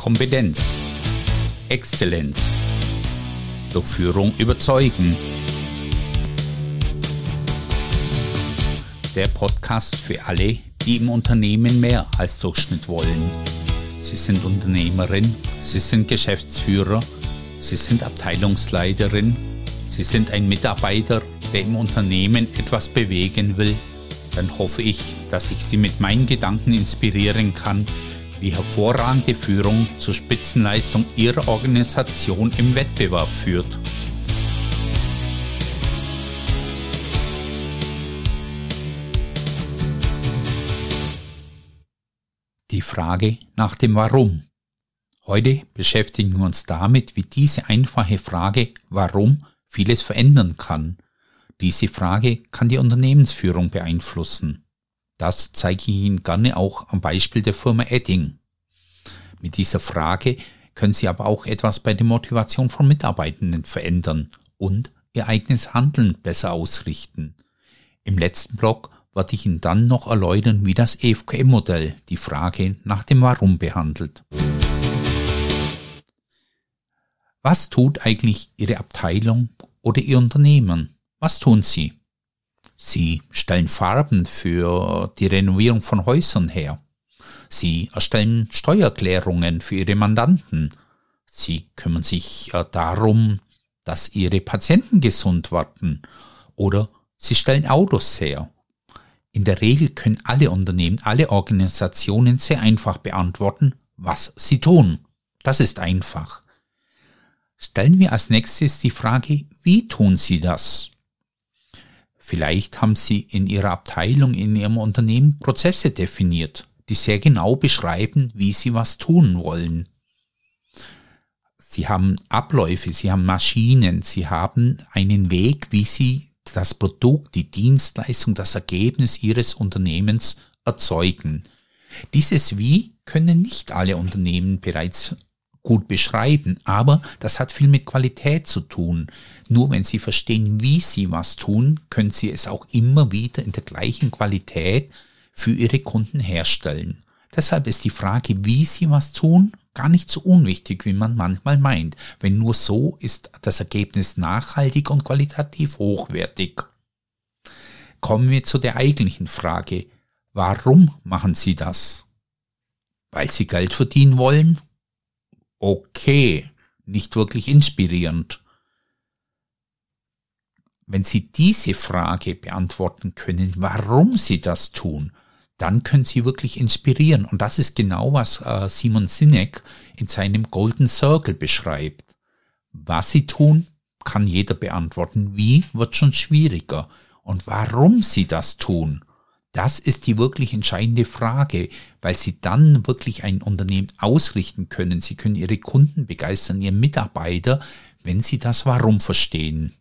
Kompetenz, Exzellenz, durch Führung überzeugen. Der Podcast für alle, die im Unternehmen mehr als Durchschnitt wollen. Sie sind Unternehmerin, Sie sind Geschäftsführer, Sie sind Abteilungsleiterin, Sie sind ein Mitarbeiter, der im Unternehmen etwas bewegen will. Dann hoffe ich, dass ich Sie mit meinen Gedanken inspirieren kann, wie hervorragende Führung zur Spitzenleistung Ihrer Organisation im Wettbewerb führt. Die Frage nach dem Warum. Heute beschäftigen wir uns damit, wie diese einfache Frage Warum vieles verändern kann. Diese Frage kann die Unternehmensführung beeinflussen. Das zeige ich Ihnen gerne auch am Beispiel der Firma Edding. Mit dieser Frage können Sie aber auch etwas bei der Motivation von Mitarbeitenden verändern und Ihr eigenes Handeln besser ausrichten. Im letzten Blog werde ich Ihnen dann noch erläutern, wie das EFQM-Modell die Frage nach dem Warum behandelt. Was tut eigentlich Ihre Abteilung oder Ihr Unternehmen? Was tun Sie? Sie stellen Farben für die Renovierung von Häusern her. Sie erstellen Steuererklärungen für Ihre Mandanten. Sie kümmern sich darum, dass Ihre Patienten gesund werden. Oder Sie stellen Autos her. In der Regel können alle Unternehmen, alle Organisationen sehr einfach beantworten, was sie tun. Das ist einfach. Stellen wir als nächstes die Frage, wie tun Sie das? Vielleicht haben Sie in Ihrer Abteilung, in Ihrem Unternehmen Prozesse definiert, die sehr genau beschreiben, wie Sie was tun wollen. Sie haben Abläufe, Sie haben Maschinen, Sie haben einen Weg, wie Sie das Produkt, die Dienstleistung, das Ergebnis Ihres Unternehmens erzeugen. Dieses Wie können nicht alle Unternehmen bereits gut beschreiben, aber das hat viel mit Qualität zu tun. Nur wenn Sie verstehen, wie Sie was tun, können Sie es auch immer wieder in der gleichen Qualität für Ihre Kunden herstellen. Deshalb ist die Frage, wie Sie was tun, gar nicht so unwichtig, wie man manchmal meint. Wenn nur so ist das Ergebnis nachhaltig und qualitativ hochwertig. Kommen wir zu der eigentlichen Frage. Warum machen Sie das? Weil Sie Geld verdienen wollen? Okay, nicht wirklich inspirierend. Wenn Sie diese Frage beantworten können, warum Sie das tun, dann können Sie wirklich inspirieren. Und das ist genau, was Simon Sinek in seinem Golden Circle beschreibt. Was Sie tun, kann jeder beantworten. Wie, wird schon schwieriger. Und warum Sie das tun, das ist die wirklich entscheidende Frage, weil Sie dann wirklich ein Unternehmen ausrichten können. Sie können Ihre Kunden begeistern, Ihre Mitarbeiter, wenn Sie das Warum verstehen.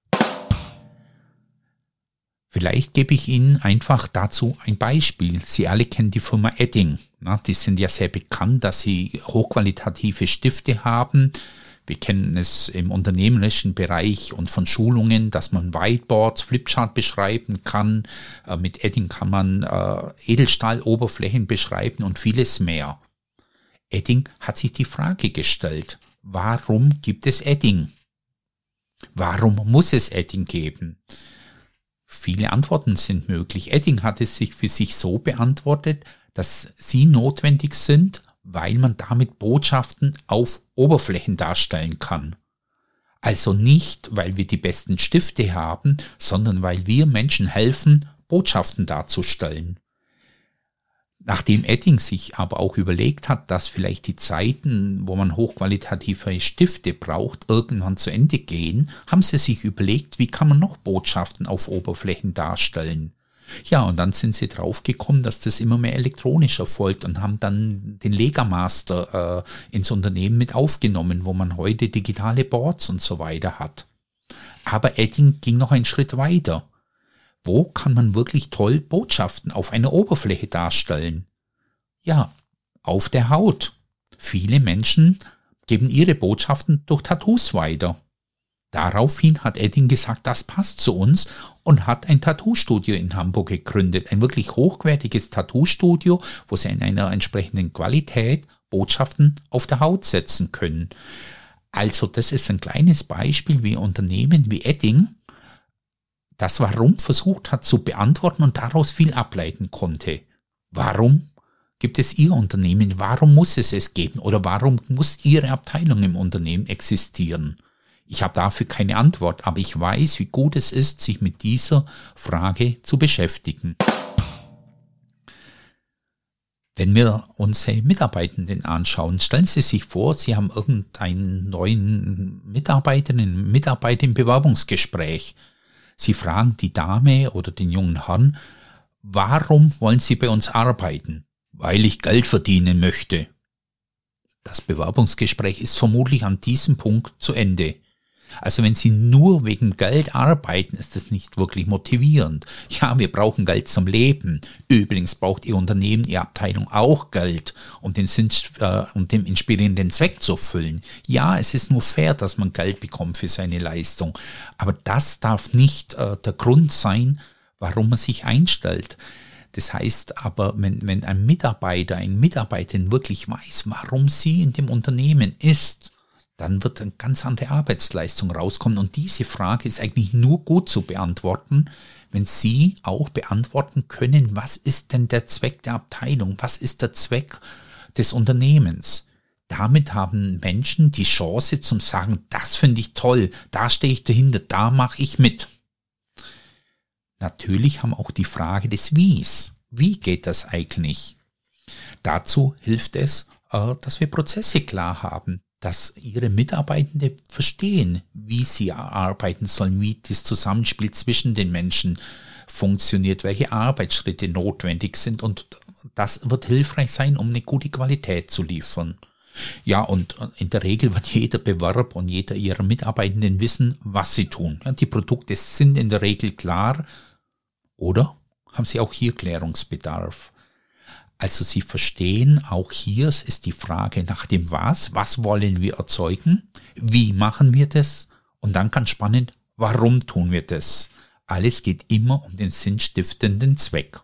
Vielleicht gebe ich Ihnen einfach dazu ein Beispiel. Sie alle kennen die Firma Edding. Die sind ja sehr bekannt, dass sie hochqualitative Stifte haben. Wir kennen es im unternehmerischen Bereich und von Schulungen, dass man Whiteboards, Flipchart beschreiben kann. Mit Edding kann man Edelstahloberflächen beschreiben und vieles mehr. Edding hat sich die Frage gestellt, warum gibt es Edding? Warum muss es Edding geben? Viele Antworten sind möglich. Edding hat es sich für sich so beantwortet, dass sie notwendig sind, weil man damit Botschaften auf Oberflächen darstellen kann. Also nicht, weil wir die besten Stifte haben, sondern weil wir Menschen helfen, Botschaften darzustellen. Nachdem Edding sich aber auch überlegt hat, dass vielleicht die Zeiten, wo man hochqualitative Stifte braucht, irgendwann zu Ende gehen, haben sie sich überlegt, wie kann man noch Botschaften auf Oberflächen darstellen. Ja, und dann sind sie draufgekommen, dass das immer mehr elektronisch erfolgt und haben dann den Lega-Master ins Unternehmen mit aufgenommen, wo man heute digitale Boards und so weiter hat. Aber Edding ging noch einen Schritt weiter. Wo kann man wirklich toll Botschaften auf einer Oberfläche darstellen? Ja, auf der Haut. Viele Menschen geben ihre Botschaften durch Tattoos weiter. Daraufhin hat Edding gesagt, das passt zu uns und hat ein Tattoo-Studio in Hamburg gegründet. Ein wirklich hochwertiges Tattoo-Studio, wo sie in einer entsprechenden Qualität Botschaften auf der Haut setzen können. Also das ist ein kleines Beispiel, wie Unternehmen wie Edding das Warum versucht hat zu beantworten und daraus viel ableiten konnte. Warum gibt es Ihr Unternehmen? Warum muss es geben? Oder warum muss Ihre Abteilung im Unternehmen existieren? Ich habe dafür keine Antwort, aber ich weiß, wie gut es ist, sich mit dieser Frage zu beschäftigen. Wenn wir unsere Mitarbeitenden anschauen, stellen Sie sich vor, Sie haben irgendeinen neuen Mitarbeiterinnen und Mitarbeiter im Bewerbungsgespräch. Sie fragen die Dame oder den jungen Herrn, warum wollen Sie bei uns arbeiten? Weil ich Geld verdienen möchte. Das Bewerbungsgespräch ist vermutlich an diesem Punkt zu Ende. Also wenn Sie nur wegen Geld arbeiten, ist das nicht wirklich motivierend. Ja, wir brauchen Geld zum Leben. Übrigens braucht Ihr Unternehmen, Ihre Abteilung auch Geld, um den inspirierenden Zweck zu erfüllen. Ja, es ist nur fair, dass man Geld bekommt für seine Leistung. Aber das darf nicht der Grund sein, warum man sich einstellt. Das heißt aber, wenn ein Mitarbeiter, eine Mitarbeiterin wirklich weiß, warum sie in dem Unternehmen ist, dann wird eine ganz andere Arbeitsleistung rauskommen. Und diese Frage ist eigentlich nur gut zu beantworten, wenn Sie auch beantworten können, was ist denn der Zweck der Abteilung, was ist der Zweck des Unternehmens. Damit haben Menschen die Chance zum Sagen, das finde ich toll, da stehe ich dahinter, da mache ich mit. Natürlich haben auch die Frage des Wies. Wie geht das eigentlich? Dazu hilft es, dass wir Prozesse klar haben, dass Ihre Mitarbeitenden verstehen, wie sie arbeiten sollen, wie das Zusammenspiel zwischen den Menschen funktioniert, welche Arbeitsschritte notwendig sind, und das wird hilfreich sein, um eine gute Qualität zu liefern. Ja, und in der Regel wird jeder Bewerber und jeder Ihrer Mitarbeitenden wissen, was sie tun. Ja, die Produkte sind in der Regel klar, oder haben Sie auch hier Klärungsbedarf? Also Sie verstehen, auch hier ist die Frage nach dem was wollen wir erzeugen, wie machen wir das, und dann ganz spannend, warum tun wir das? Alles geht immer um den sinnstiftenden Zweck.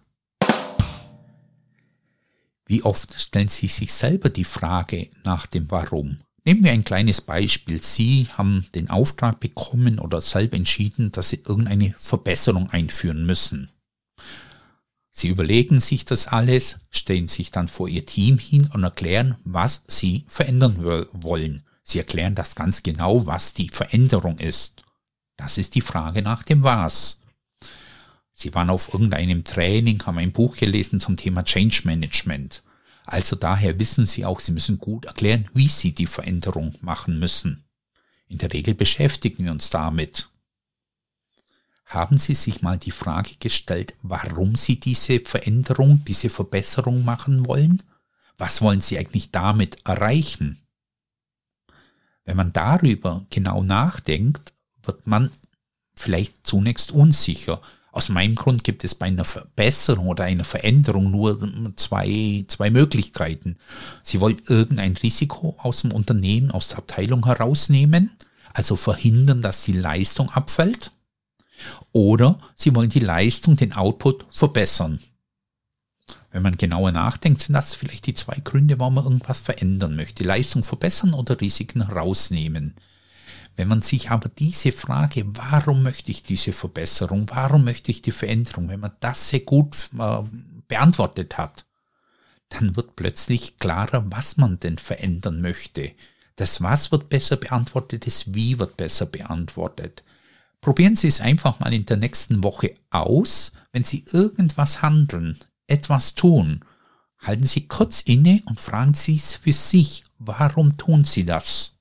Wie oft stellen Sie sich selber die Frage nach dem Warum? Nehmen wir ein kleines Beispiel. Sie haben den Auftrag bekommen oder selber entschieden, dass Sie irgendeine Verbesserung einführen müssen. Sie überlegen sich das alles, stellen sich dann vor Ihr Team hin und erklären, was Sie verändern wollen. Sie erklären das ganz genau, was die Veränderung ist. Das ist die Frage nach dem Was. Sie waren auf irgendeinem Training, haben ein Buch gelesen zum Thema Change Management. Also daher wissen Sie auch, Sie müssen gut erklären, wie Sie die Veränderung machen müssen. In der Regel beschäftigen wir uns damit. Haben Sie sich mal die Frage gestellt, warum Sie diese Veränderung, diese Verbesserung machen wollen? Was wollen Sie eigentlich damit erreichen? Wenn man darüber genau nachdenkt, wird man vielleicht zunächst unsicher. Aus meinem Grund gibt es bei einer Verbesserung oder einer Veränderung nur zwei Möglichkeiten. Sie wollen irgendein Risiko aus dem Unternehmen, aus der Abteilung herausnehmen, also verhindern, dass die Leistung abfällt. Oder Sie wollen die Leistung, den Output verbessern. Wenn man genauer nachdenkt, sind das vielleicht die zwei Gründe, warum man irgendwas verändern möchte. Leistung verbessern oder Risiken herausnehmen. Wenn man sich aber diese Frage, warum möchte ich diese Verbesserung, warum möchte ich die Veränderung, wenn man das sehr gut beantwortet hat, dann wird plötzlich klarer, was man denn verändern möchte. Das Was wird besser beantwortet, das Wie wird besser beantwortet. Probieren Sie es einfach mal in der nächsten Woche aus. Wenn Sie irgendwas handeln, etwas tun, halten Sie kurz inne und fragen Sie es für sich, warum tun Sie das?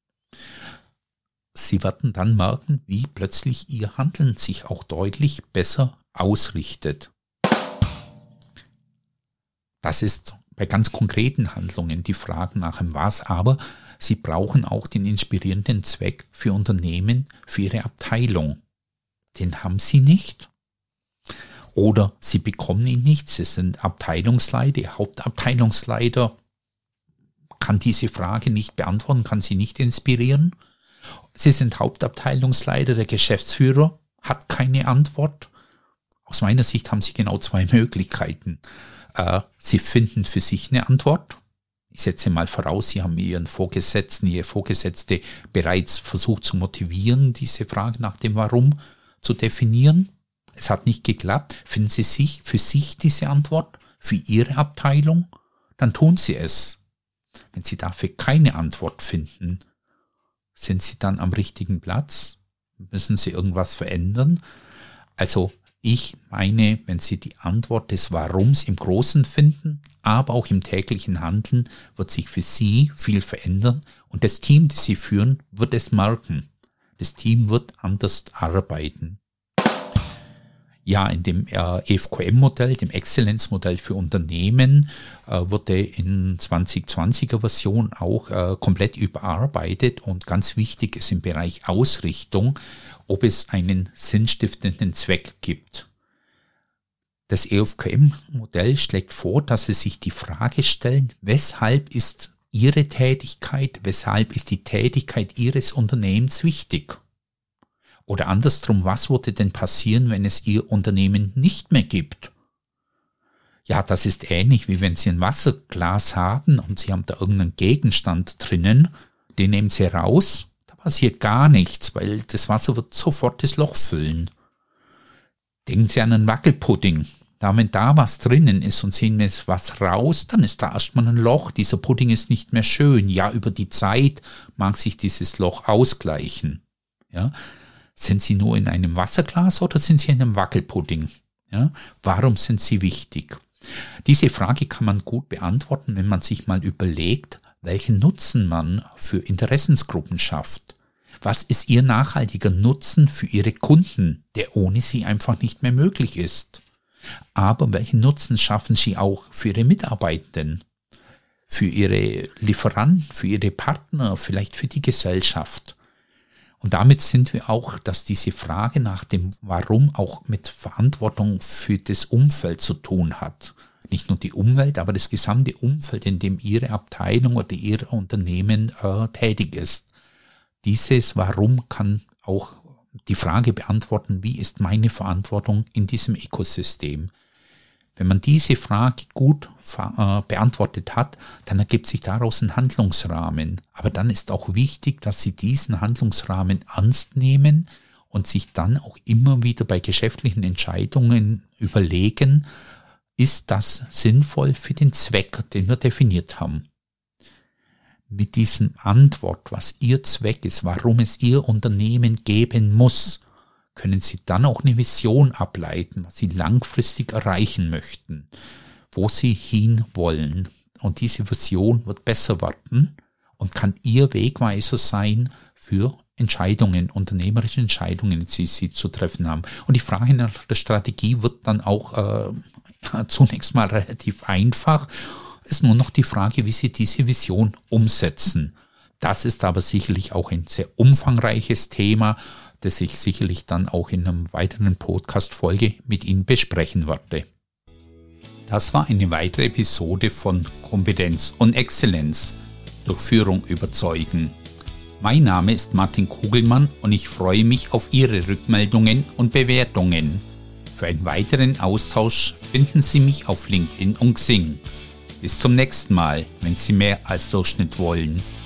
Sie werden dann merken, wie plötzlich Ihr Handeln sich auch deutlich besser ausrichtet. Das ist bei ganz konkreten Handlungen die Frage nach dem Was, aber Sie brauchen auch den inspirierenden Zweck für Unternehmen, für Ihre Abteilung. Den haben Sie nicht. Oder Sie bekommen ihn nicht. Sie sind Abteilungsleiter, Hauptabteilungsleiter, kann diese Frage nicht beantworten, kann Sie nicht inspirieren. Sie sind Hauptabteilungsleiter, der Geschäftsführer hat keine Antwort. Aus meiner Sicht haben Sie genau zwei Möglichkeiten. Sie finden für sich eine Antwort Ich setze mal voraus, Sie haben Ihre Vorgesetzte bereits versucht zu motivieren, diese Frage nach dem Warum zu definieren. Es hat nicht geklappt. Finden Sie für sich diese Antwort, für Ihre Abteilung? Dann tun Sie es. Wenn Sie dafür keine Antwort finden, sind Sie dann am richtigen Platz? Müssen Sie irgendwas verändern? Also ich meine, wenn Sie die Antwort des Warums im Großen finden, aber auch im täglichen Handeln, wird sich für Sie viel verändern und das Team, das Sie führen, wird es merken. Das Team wird anders arbeiten. Ja, in dem EFQM-Modell, dem Exzellenzmodell für Unternehmen, wurde in 2020er Version auch komplett überarbeitet und ganz wichtig ist im Bereich Ausrichtung, ob es einen sinnstiftenden Zweck gibt. Das EFQM-Modell schlägt vor, dass Sie sich die Frage stellen, weshalb ist Ihre Tätigkeit, weshalb ist die Tätigkeit Ihres Unternehmens wichtig? Oder andersrum, was würde denn passieren, wenn es Ihr Unternehmen nicht mehr gibt? Ja, das ist ähnlich, wie wenn Sie ein Wasserglas haben und Sie haben da irgendeinen Gegenstand drinnen, den nehmen Sie raus, da passiert gar nichts, weil das Wasser wird sofort das Loch füllen. Denken Sie an einen Wackelpudding. Wenn da was drinnen ist und Sie nehmen was raus, dann ist da erstmal ein Loch. Dieser Pudding ist nicht mehr schön. Ja, über die Zeit mag sich dieses Loch ausgleichen. Ja. Sind Sie nur in einem Wasserglas oder sind Sie in einem Wackelpudding? Ja? Warum sind Sie wichtig? Diese Frage kann man gut beantworten, wenn man sich mal überlegt, welchen Nutzen man für Interessensgruppen schafft. Was ist Ihr nachhaltiger Nutzen für Ihre Kunden, der ohne Sie einfach nicht mehr möglich ist? Aber welchen Nutzen schaffen Sie auch für Ihre Mitarbeitenden, für Ihre Lieferanten, für Ihre Partner, vielleicht für die Gesellschaft? Und damit sind wir auch, dass diese Frage nach dem Warum auch mit Verantwortung für das Umfeld zu tun hat. Nicht nur die Umwelt, aber das gesamte Umfeld, in dem Ihre Abteilung oder Ihr Unternehmen tätig ist. Dieses Warum kann auch die Frage beantworten, wie ist meine Verantwortung in diesem Ökosystem? Wenn man diese Frage gut beantwortet hat, dann ergibt sich daraus ein Handlungsrahmen. Aber dann ist auch wichtig, dass Sie diesen Handlungsrahmen ernst nehmen und sich dann auch immer wieder bei geschäftlichen Entscheidungen überlegen, ist das sinnvoll für den Zweck, den wir definiert haben? Mit diesem Antwort, was Ihr Zweck ist, warum es Ihr Unternehmen geben muss, können Sie dann auch eine Vision ableiten, was Sie langfristig erreichen möchten, wo Sie hinwollen. Und diese Vision wird besser werden und kann Ihr Wegweiser sein für Entscheidungen, unternehmerische Entscheidungen, die Sie zu treffen haben. Und die Frage nach der Strategie wird dann auch zunächst mal relativ einfach. Es ist nur noch die Frage, wie Sie diese Vision umsetzen. Das ist aber sicherlich auch ein sehr umfangreiches Thema, das ich sicherlich dann auch in einer weiteren Podcast-Folge mit Ihnen besprechen werde. Das war eine weitere Episode von Kompetenz und Exzellenz durch Führung überzeugen. Mein Name ist Martin Kugelmann und ich freue mich auf Ihre Rückmeldungen und Bewertungen. Für einen weiteren Austausch finden Sie mich auf LinkedIn und Xing. Bis zum nächsten Mal, wenn Sie mehr als Durchschnitt wollen.